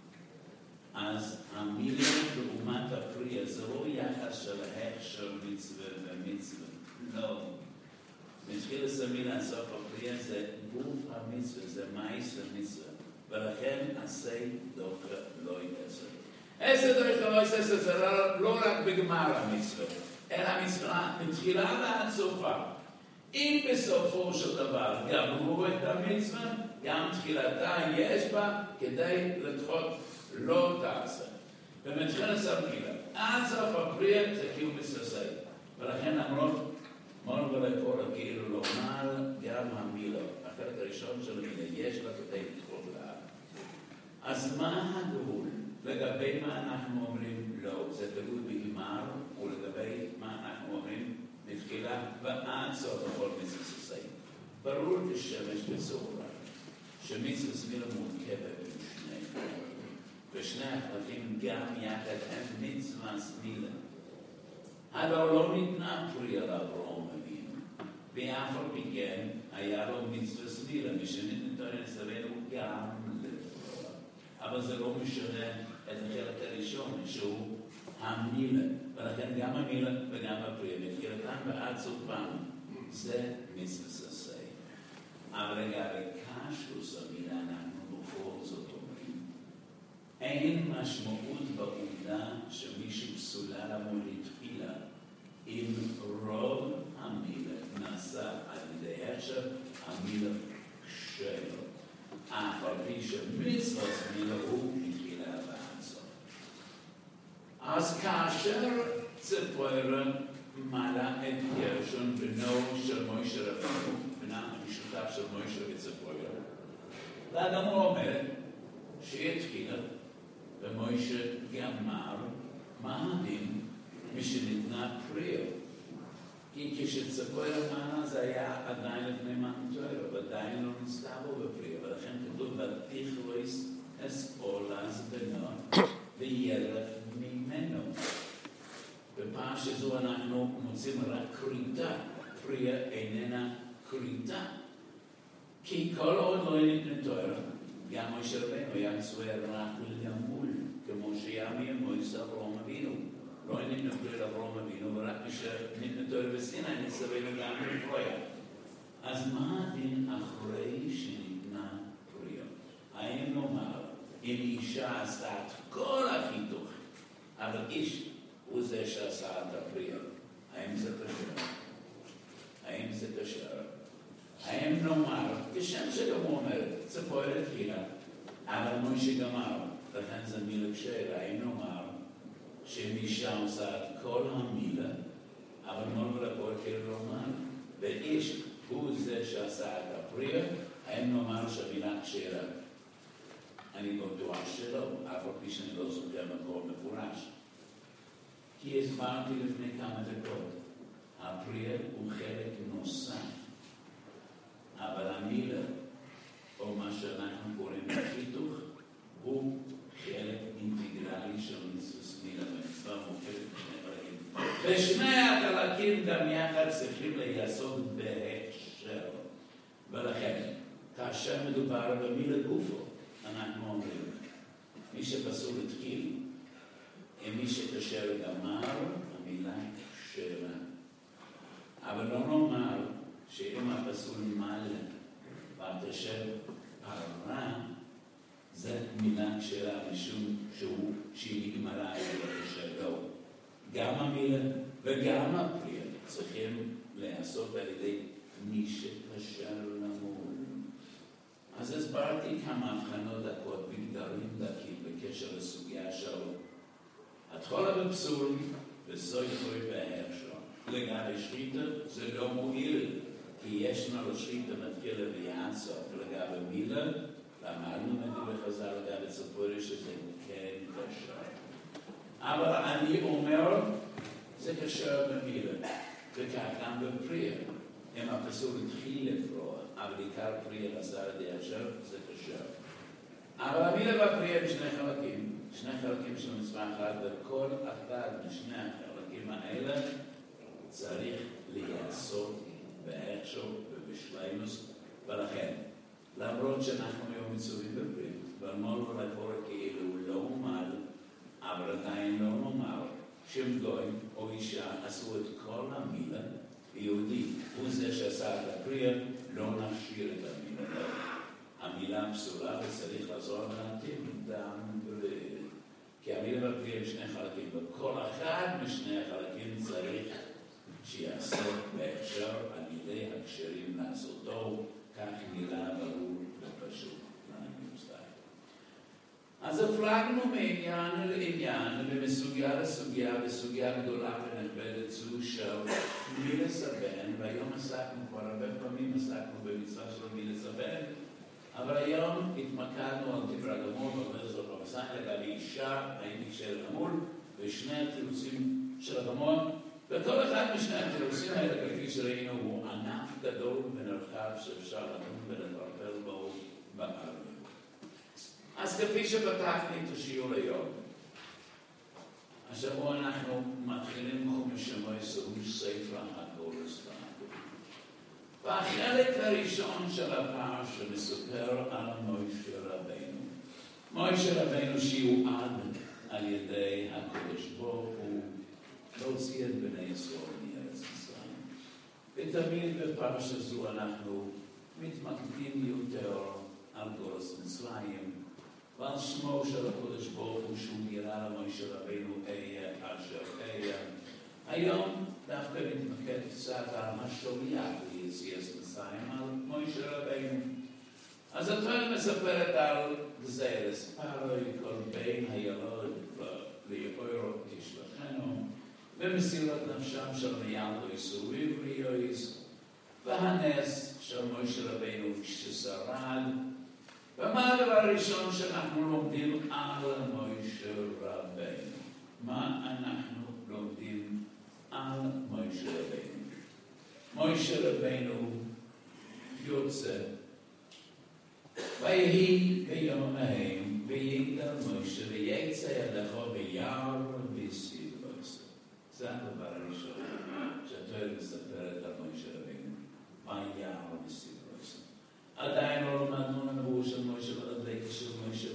אז המילה לעומת הפרייה זה לא יחס של ההכשר מצווה ומצווה, לא. מתחיל לסמילה סוף הפרייה זה גוף המצווה, זה מייס המצווה, ולכן עשה דוחה לא יתעשה. עשה דוחה לא יתעשה זה לא רק בגמר המצווה, אלא המצווה מתחילה ועד סופה. אם בסופו של דבר גמרו את המצווה, גם תחילתה יש בה כדי לדחות לא תעשה. ומתחיל לסמילה, עד סוף הפרייה זה כאילו מססי. ולכן למרות מור ולפורק כאילו לומר גם המילה, החלק הראשון של המילה, יש לה כדי לדחות לה. אז מה הגבול? לגבי מה אנחנו אומרים לא, זה תלוי בגמר, ולגבי מה אנחנו אומרים מתחילה ועד סוף הכל מססי. ברור כשמש בצורה, שמצווה מילה מורכבת משני. ושני הפרטים גם יחד הם מצווה מילה. אבל לא ניתנה פרייה לאברהם אבינו, ואף על פי כן היה לו מצווה מילה, משניתנו גם לפרוע. אבל זה לא משנה את החלק הראשון, שהוא המילה, ולכן גם המילה וגם הפרייה, מתחילתם ועד סופם, זה מצווה ססי. אבל לגבי קשוס המילה אנחנו בכל זאת אומרים, אין משמעות בעובדה שמישהו פסולה למול לתחילה, אם רוב המילה נעשה על ידי הכשר, המילה שלו. אף על פי שמצוות מילה הוא מתחילה ועד סוף. אז כאשר ציפורה מעלה את גרשון בנו של מוישה רבנו, בנו אמונה המשותף של מוישה וצפויה. וגם הוא אומר שהתחילה ומוישה גמר מהדים משניתנה פריו. כי כשצפויה אמרה זה היה עדיין לפני מתן תורה, ועדיין לא נסתבו בפריו, ולכן כתוב ותכלוס אספולס בנו וירף ממנו. בפרשה זו אנחנו מוצאים רק כריתה, פריה איננה כריתה. כי כל עוד לא ניתנה תורה, גם משה רבנו היה מצווה רק לגמול, כמו שהיה ממוישה אברהם אבינו. לא ניתנה פריה לאברהם אבינו, ורק כשניתנה תורה בסיני נצווינו גם לפריה. אז מה הדין אחרי שניתנה פריה? האם נאמר, אם אישה עשתה את כל החיתוך, אבל איש הוא זה שעשה את הפריה, האם זה קשר? האם זה קשר? האם נאמר, כשם שגם הוא אומר, צפויה התחילה, אבל מוישה גמר, לכן זה מילה קשר, האם נאמר, שמישה עושה את כל המילה, אבל מול ולפועל כאילו לומר, ואיש הוא זה שעשה את הפריה, האם נאמר שהמילה קשרה? אני בטוח שלא, אף על פי שאני לא זוכר מקור מפורש. כי הסברתי לפני כמה דקות, הפריה הוא חלק נוסף, אבל המילה, או מה שאנחנו קוראים בחיתוך, הוא חלק אינטגרלי של מצוות מילה, ומצווה מורכבת בשני חלקים. ושני החלקים גם יחד צריכים להיעשות בהקשר. ולכן, כאשר מדובר במילה גופו, אנחנו אומרים, מי שפסול התחיל, עם מי שקשר גמר, המילה קשרה. אבל לא נאמר שאם הפסול מעלה והקשר פרה, זה מילה קשרה משום שהיא נגמרה על הקשר. לא. גם המילה וגם הפריה צריכים להיעשות על ידי מי שקשר למול. אז הסברתי כמה הבחנות דקות בגדרים דקים בקשר לסוגיה של התחולה בפסול וסויפוי בהרשו. לגבי שחיטה זה לא מועיל, כי יש לנו שחיטה מתחילה ויעצור. לגבי מילה, למדנו בחז"ל לגבי צפויה שזה כן קשר. אבל אני אומר, זה קשר במילה, וכך גם בפריה. אם הפסול התחיל לפרוע, אבל עיקר פריה עשה על ידי עכשיו, זה קשר. אבל המילה והפריה בשני חלקים, שני חלקים של מצווה אחת, וכל אחד משני החלקים האלה צריך להיעשות בהכשר ובשלימוס. ולכן, למרות שאנחנו היום מצווים בפריה, ולמול ולקורא כאילו לא אומר, אבל עדיין לא נאמר, שם גוי או אישה עשו את כל המילה, יהודי הוא זה שעשה את הפריה, לא נשאיר את המילה. המילה פסולה וצריך לעזור ולהתאים דם ולב. כי המילה בפריה הם שני חלקים, וכל אחד משני החלקים צריך שיעשות בהקשר על ידי הקשרים לעשותו, כך נראה ברור ופשוט. אז הפלגנו מעניין לעניין ומסוגיה לסוגיה וסוגיה גדולה ונכבדת זו של מילס הבן, והיום עסקנו כבר הרבה פעמים עסקנו במצווה של מילס הבן, אבל היום התמקדנו על דברי הגמול ובזאת רבסיים לגבי אישה, האם נקשר לגמול, ושני התירוצים של הגמול, וכל אחד משני התירוצים האלה כפי שראינו הוא ענף גדול ונרחב שאפשר לדון ולפרפל בו בערבים. אז כפי שפתחתי את השיעור היום, השבוע אנחנו מתחילים חומש המועצה הוא ספר הגורס והגורס. והחלק הראשון של הפרשה מסופר על מוישה רבנו. מוישה רבנו שיועד על ידי הקדוש ברוך הוא להוציא את בני ישראל מארץ מצרים. ותמיד בפרשה זו אנחנו מתמקדים יותר על גורס מצרים, ועל שמו של הקדוש ברוך הוא שהוא גילה למוישה רבנו איה אשר איה. היום דווקא נתמקד קצת על השליח ליציאת מצרים, על מוישה רבנו. אז התורה מספרת על גזירס פרעה כל בין הילוד ליאורו תשלחנו, ומסירת נפשם של מיילדו יסורים ריואיס, והנס של משה רבינו כששרד. ומה הדבר הראשון שאנחנו לומדים על משה רבינו? מה אנחנו לומדים על משה רבינו? משה רבינו יוצא, ויהי ביום ההם, ויגדל משה, ויצא ידך וירא בסילבוס. זה הדבר הראשון שהתורה מספרת על משה רבינו, וירא בסילבוס. עדיין לא למדנו נבואה של משה ולדבקות של משה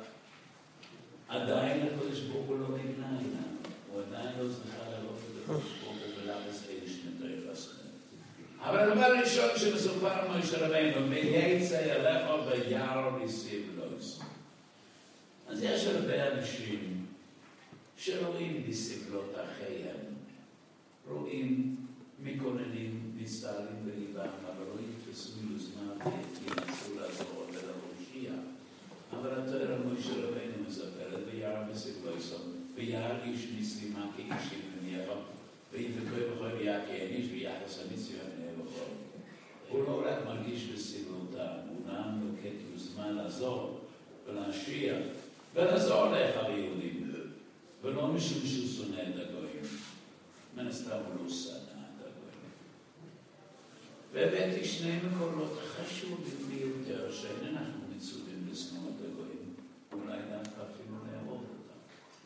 עדיין הקדוש ברוך הוא לא נגנה אלינו, הוא עדיין לא זכה לראות את הקדוש ברוך הוא ולבס איש נתרי חסד. אבל הדבר הראשון שמסופר על משה רבינו, ויצא ידך וירא בסילבוס. אז יש הרבה אנשים שרואים בסבלות אחיהם, רואים מקוננים נסתרים בליבם, אבל לא יתפסו יוזמה וינסו לעזור ולהושיע. אבל התורה על משה רבינו מספרת, וירא בסילבוס, וירא איש נסלימה כאישים מניחו, ויבכה בכל יהיה כאיש ויחס המצוין בכל. הוא לא רק מרגיש בסבלותם, הוא גם לוקח יוזמה לעזור ולהשיע ולעזור לאחיו היהודים, ולא משום שהוא שונא את הגויים. מן הסתם הוא לא שנא את הגויים. והבאתי שני מקורות חשובים ביותר שאין אנחנו מצווים לשנוא את הגויים, אולי גם אפילו לאהוב אותם.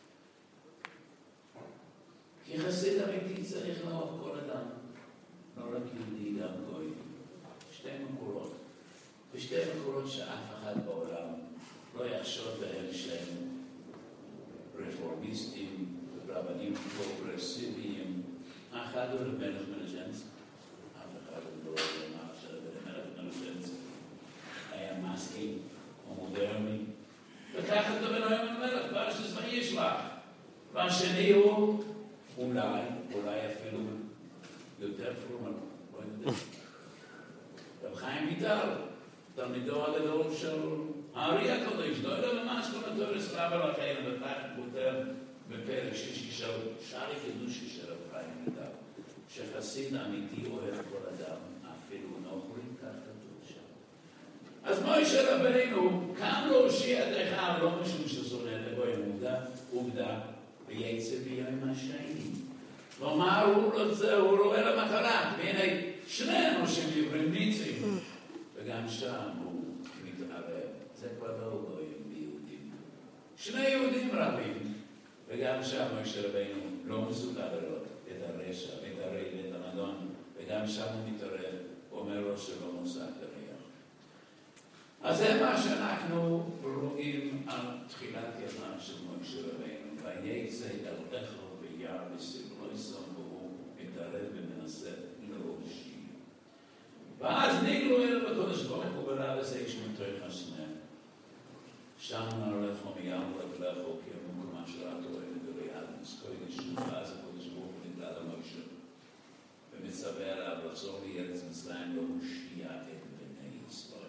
כי חסיד אמיתי צריך לאהוב כל אדם, לא רק יהודי, גם גוי. שתי מקורות. ושתי מקורות שאף אחד בעולם לא יחשוד בהם שהם רפורמיסטים, רבנים פרוגרסיביים. האחד הוא למלך מלז'נסק, אף אחד לא אמר שלמלך מלז'נסק היה מסכים או מודרני. וכך אתה בנויים המלך, כבר שזמן יש לך. והשני הוא אולי אפילו יותר פורמל, לא יודע. רב חיים ויטל, תלמידו הגדול של הארי הקודש, לא יודע ממש כל התורס רב לכם, וכך כותב בפרק שישי שערי קדושי של רב חיים ויטל, שחסיד אמיתי אוהב כל אדם, אפילו נוכרים, כך כתוב שם. אז משה רבינו קם להושיע את אחיו, לא משום ששונא את הגויים, עובדה, ויצא ביום השני. כלומר, הוא רואה למחרת, והנה שני אנשים עברים ניצים, וגם שם הוא מתערב. זה כבר לא גויים ביהודים. שני יהודים רבים, וגם שם משה רבינו לא מסוגל לראות את הרשע, את הרי ואת המדון, וגם שם הוא מתערב, אומר לו שלא מוסק הריח. אז זה מה שאנחנו רואים על תחילת ימיו של משה רבינו, ויצא ידך וירא בסילבוס, והוא מתערב ומנסה להושיע. ואז נגלו אל הקדוש ברוך הוא ולבס איש נתרי חסד. שם אמר לך מיהו רגלך כי המקומה של התורה מדוריד מסקוידש, ואז הקדוש ברוך הוא נתלה למשה ומצווה עליו לחזור לארץ מצרים להושיע את בני ישראל.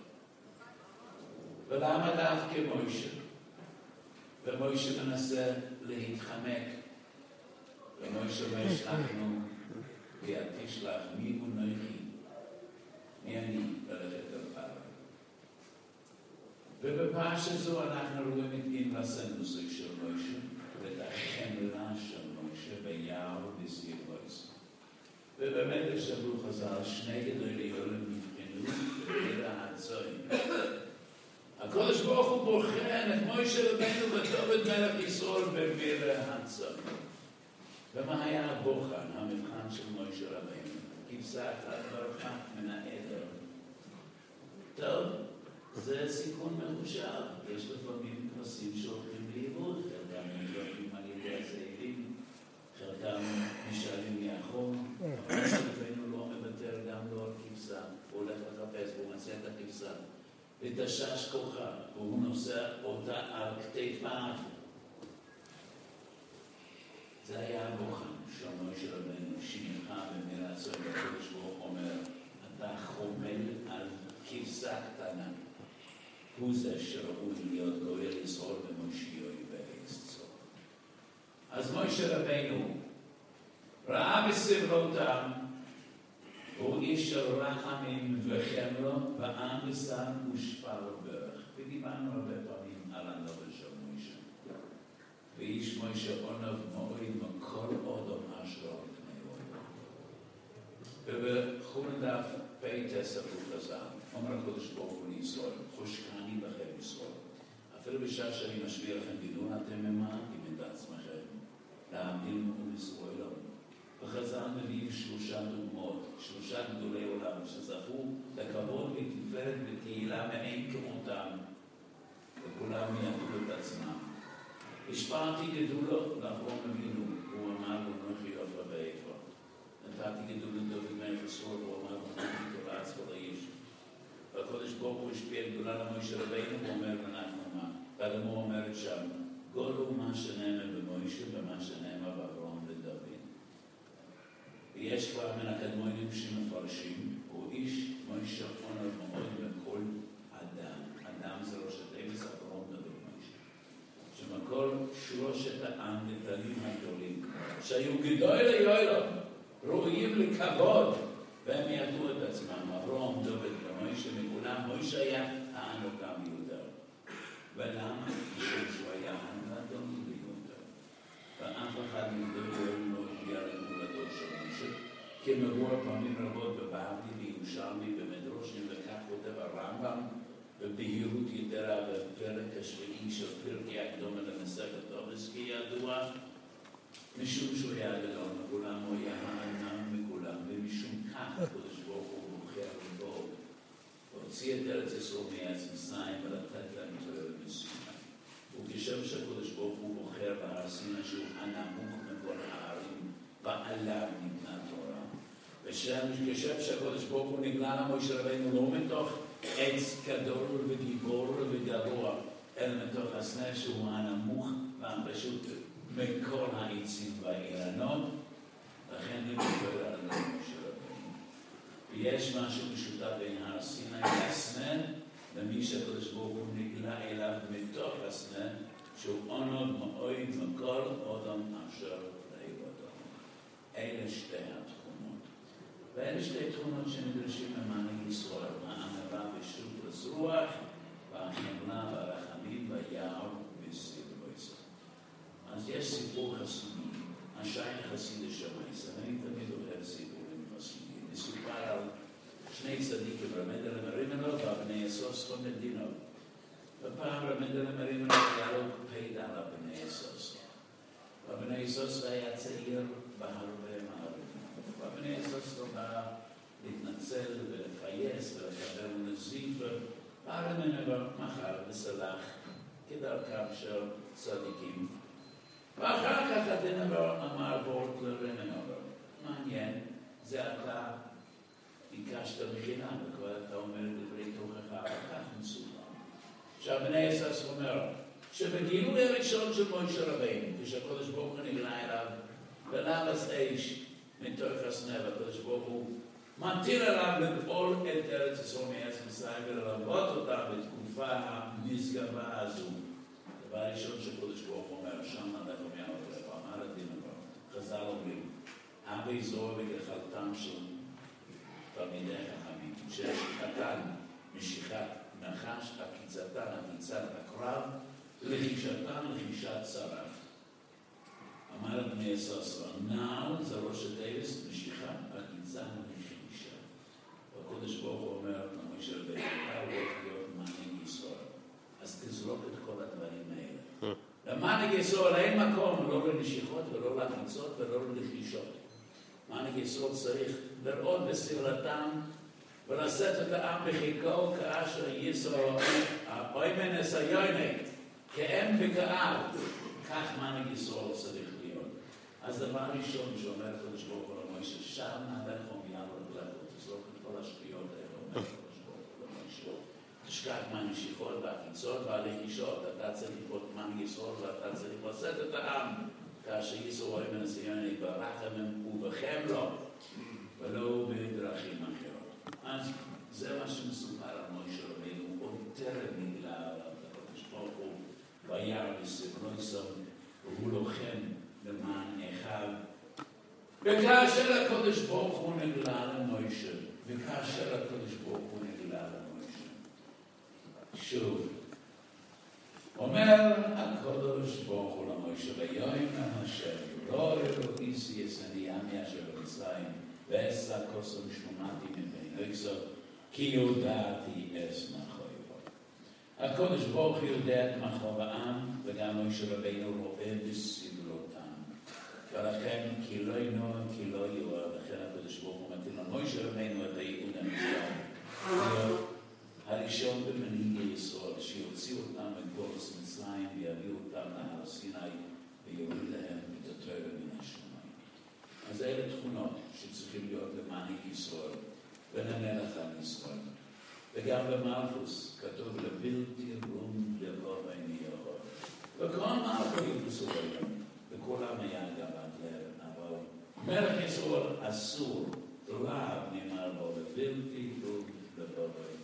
ולמה דווקא משה? ומשה מנסה להתחמק, ומשה אומר שלחנו ויתשלח מי הוא נויכי, מי אני ללכת אל פרעה. ובפרשה זו אנחנו רואים את אינבסנדוסק של משה ואת החמלה של משה וירא בסילבוס. ובאמת השבוע חז"ל שני גדולי עולם נבחנו במילה הצוין. הקדוש ברוך הוא בוחן את משה רבינו ודוד מלך ישראל במילה הצוין. ומה היה הבוחן, המבחן של משה רבינו? כבשה אחת ברכה מן העדר. טוב, זה סיכון מחושב. יש לפעמים כבשים שהולכים לאיבוד, חלקם נדרכים על ידי הזאבים, חלקם נשארים מאחור. אבל משה רבינו לא מוותר גם לא על כבשה. הוא הולך לחפש והוא מצא את הכבשה. ותשש כוחה, והוא נושא אותה על כתפיו. זה היה הבוחן של משה רבינו, שמך במילה צוין, הקדוש ברוך הוא אומר, אתה חומל על כבשה קטנה. הוא זה שראוי להיות גואל ישראל ומושיעו בארץ ציון. אז משה רבינו ראה בסבלותם הוא איש של רחמים וחמלה, ועם וסן ושפל וברך. ודיברנו הרבה פעמים על הנובל של מוישה. ואיש מוישה עונב מועיד מכל אודו אשר לפני אודו. ובחורן דף פי תסף וחז"ל, אומר הקדוש ברוך הוא לישראל, חושקני בכם ישראל. אפילו בשעה שאני משביע לכם גידול, אתם ממעטים את עצמכם, להאמין ולישראל. וחז"ל מביאים 3 דוגמאות, 3 גדולי עולם, שזכו לכבוד ולתפארת ותהילה מאין כמותם, וכולם ידעו את עצמם. השפעתי גדולו לאברהם אבינו, הוא אמר לו נוחי עופרה ואיפה. נתתי גדול לדוד מלך ישראל, הוא אמר לו נוחי תולץ ולאיש. והקדוש ברוך הוא השפיע גדולה למוישה רבינו, הוא אומר אנחנו מה. וגם הוא אומרת שם, גולו מה שנאמר במוישה ומה שנאמר באברהם ודוד. ויש כבר מן הקדמונים שמפרשים, הוא איש מוישה עונב מאוד לכל אדם. אדם זה ראש התיבס, אברהם דוד מוישה. שמכל 3 העם נטלים הגדולים, שהיו גדולי יוילום, ראויים לכבוד, והם ידעו את עצמם, אברהם דוד ומוישה מכולם, מוישה היה הענוקם יותר. ולמה? משום שהוא היה הנדון ביותר. ואף אחד מגדולים לא הגיע לגבולתו של מוישה, כמבואר פעמים רבות בבבלי, בירושלמי, במדרשים, וכך כותב הרמב"ם, בבהירות יתרה בפרק השביעי של פרקי הקדומה למסכת אובס, כי ידוע, משום שהוא היה גדול מכולם, הוא היה הענן מכולם, ומשום כך הקדוש ברוך הוא בוחר לבוא, להוציא את ארץ ישראל מארץ מצרים ולתת להם תורה בסיני. וכשם שהקדוש ברוך הוא בוחר בהר סיני שהוא הנמוך מכל הערים, ועליו ניתנה תורה. וכשם שהקדוש ברוך הוא נגלה למוישה רבינו לא מתוך עץ גדול וגיבור וגבוה, אלא מתוך הסנה שהוא הנמוך והפשוט מכל העצים והאילנות, לכן נדבר על מוישה רבינו. ויש משהו משותף בין הר סיני והסנה, למי שהקדוש ברוך הוא נגלה אליו מתוך הסנה, שהוא עונב מאוד מכל אדם אשר לעבודו. אלה 2 התכונות. ואלה 2 תכונות שנדרשים למען ישראל, הענווה ושפלות רוח, והחמלה והרחמים והיער וסיר ועצה. אז יש סיפור חסידי, השייך חסיד השמייס, אני תמיד אוהב סיפורים חסידיים. מסופר על 2 צדיקים, רבי מנדל המרימנוב ואבני אסוס חומדינו. ופעם רבי מנדל המרימנוב היה לו קפיד על אבני אסוס. ואבני אסוס היה צעיר בהרבה מערים. ואבני אסוס לא בא להתנצל ולפייס ולקבל נזיף. רבי מנדל מחר וסלח כדרכם של צדיקים. ואחר כך הדנבר אמר וורט לרבי מנדל. מעניין, זה אתה ביקשת בחינם, וכבר אתה אומר דברי תוכחה, וכך מסוים. שהבני אסוס אומר, שבגילוי הראשון של מוישה רבינו, כשהקדוש ברוך הוא נגלה אליו, ולבס אש מתוך הסנה, והקדוש ברוך הוא מטיל עליו לגאול את ארץ ישראל מארץ מצרים, וללוות אותה בתקופה הנשגבה הזו. דבר ראשון שהקדוש ברוך הוא אומר, שם נדע אומר אותו, ואמר הדין הבא, חז"ל אומרים, אבי זוהר וגחלתם של תלמידי חכמים, ששחטן משיכת נחש, עקיצתן עקיצת הקרב, לחישתן לחישת שרף. אמר בני אסוס, נעל זה ראש התיבס, משיכה, עקיצה לחישה. והקדוש ברוך הוא אומר, למוישה רבינו, אתה הולך להיות מנהיג ישראל. אז תזרוק את כל הדברים האלה. למנהיג ישראל אין מקום, לא לנשיכות ולא לעקיצות ולא לחישות. מנהיג ישראל צריך לראות בסבלתם ולשאת את העם בחיקו כאשר ישרו האוימנס היונק כאם וכאב, כך מנהיג ישראל צריך להיות. אז דבר ראשון שאומר הקדוש ברוך הוא למוישה, שם נעליך ומיד רגליך, תזרוק את כל השטויות האלה, אומר הקדוש ברוך הוא למוישה. תשכח מהנשיכות והעקיצות והלחישות, אתה צריך להיות מנהיג ישראל ואתה צריך לשאת את העם כאשר ישרו האוימנס היונק ברחמים ובחמלה ולא בדרכים אחרות. אז זה מה שמסופר על מוישה רבינו, עוד טרם נגלה עליו הקדוש ברוך הוא וירא בסבלו והוא לוחם למען אחיו וכאשר הקודש ברוך הוא נגלה למוישה, שוב, אומר הקודש ברוך הוא למוישה, ויאמר השם, לא אלוהיסי יסניאמי אשר במצרים, ואשא כוסם שמונתי מבין אקסו, כי יודעתי אס מחויבו. הקודש ברוך הוא יודע את מחוב העם, וגם מוישה רבינו רואה בסבלותם. ולכן, כי לא ינוע, כי לא יואר, לכן הקודש ברוך הוא מתאים למוישה רבינו את הייעוד המצרים. הראשון במנהיגי ישראל, שיוציאו אותם מגבולת מצרים ויביאו אותם להר סיני ויוריד להם את התורה מן השמיים. אז אלה תכונות שצריכים להיות למנהיג ישראל ולמלך על ישראל. וגם במלכוס כתוב לבלתי רום לבוא ועיני יהוד. וכל מלכו יפסו היום, וכולם היה גבת לב, אבל מלך ישראל אסור, רב נאמר לו לבלתי רום לבוא ועיני.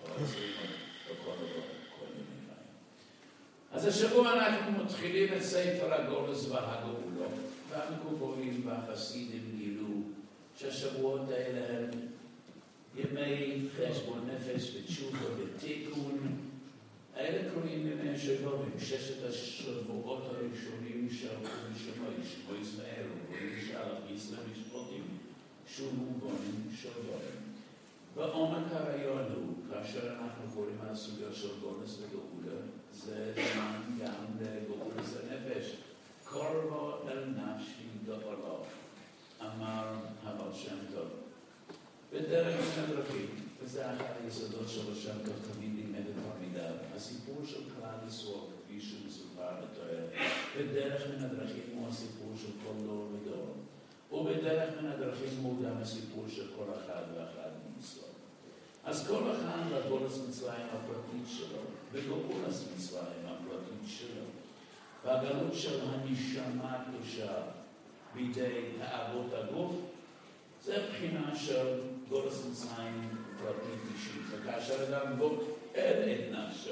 אז השבוע אנחנו מתחילים את ספר הגולס והגאולות, והמקובלים והחסידים גילו שהשבועות האלה הם ימי חשבון נפש ותשובה ותיקון. האלה קוראים ימי השבועים, ששת השבועות הראשונים שהלכו שמוי ישראל וישאל ישראל משפוטים שובו בונים שבועים. בעומק הרעיון הוא, כאשר אנחנו קוראים על הסוגיה של גולס וגאולה, זה זמן גם לגאולת הנפש. קרבו אל נפשי גאולו, אמר הבעל שם טוב. בדרך מן הדרכים, וזה אחד היסודות של השם טוב תמיד לימד את תלמידיו, הסיפור של כלל ישראל, כפי שהוא מסופר בתורה, בדרך מן הדרכים הוא הסיפור של כל דור ודור. ובדרך מן הדרכים הוא גם הסיפור של כל אחד ואחד מישראל. אז כל אחד לגאולת מצרים הפרטית שלו, וגאולת מצרים הפרטית שלו. והגלות של הנשמה הקדושה בידי האבות הגוף, זה בחינה של גאולת מצרים פרטית אישית. וכאשר אדם גואל את נפשו,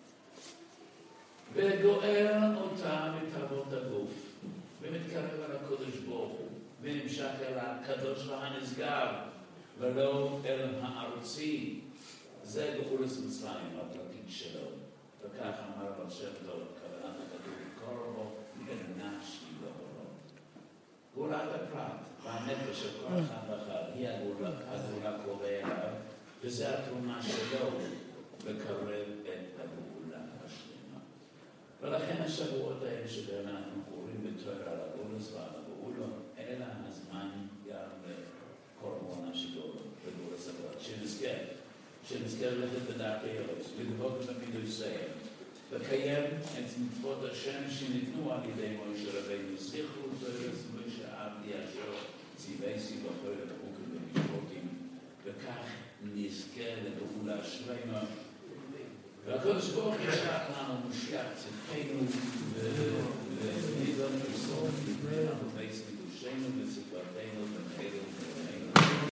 וגואל אותה מתאבות הגוף, ומתקרב על הקודש ברוך הוא, ונמשך אל הקדוש והנשגב, ולא אל הארצי. זה גאולת מצרים הפרטית שלו. וכך אמר הבעל שם טוב, כוונת הכתוב, קרבו ונפשי גאולו. גאולת הפרט והנפש של כל אחד ואחד היא הגאולה קרובה אליו, וזה התרומה שלו לקרב את הגאולה השלמה. ולכן השבועות האלה שבהם אנחנו קוראים בתורה על הגאולת ועל הגאולה, אלא הזמן גם לקורבנה שלו, לגאולת סברת, שנזכה ללכת בדרכי ארץ, לדבוק במילוי סיים, לקיים את מצוות השם שניתנו על ידי מוישה רבינו, זכרו תורס מוישה עבדי אשר ציוויתי בכל החוקים ומשפטים, וכך נזכה לגאולה שלמה. והקדוש ברוך הוא ישלח לנו משיח צדקנו